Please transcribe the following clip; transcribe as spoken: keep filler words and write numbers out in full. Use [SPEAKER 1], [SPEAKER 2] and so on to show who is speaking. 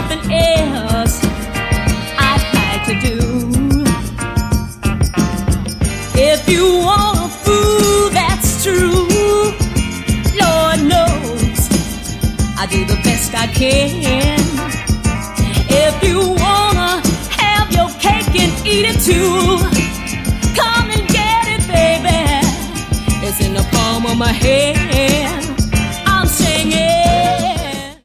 [SPEAKER 1] something else I'd like to do. If you want a fool, that's true. Lord knows I do the best I can. If you wanna have your cake and eat it too, come and get it, baby. It's in the palm of my hand.